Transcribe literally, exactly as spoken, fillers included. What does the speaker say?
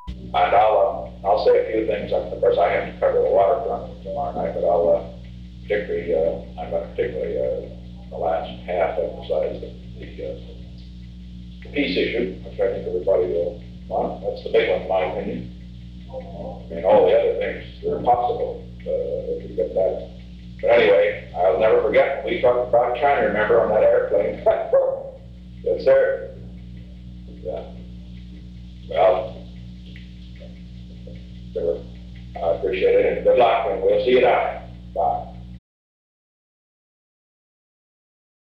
And I'll, uh, I'll say a few things. Of course, I have to cover the waterfront tomorrow night, but I'll, uh, particularly, uh, I'm gonna particularly, uh, the last half emphasize the, the, uh, the peace issue, which I think everybody will want. That's the big one, in my opinion. I mean, all the other things that are possible, uh, if we get that. But anyway, I'll never forget, we talked about China, remember, on that airplane? Yes, sir. Yeah. Well, sir, I appreciate it, and good luck, and we'll see you down. Bye.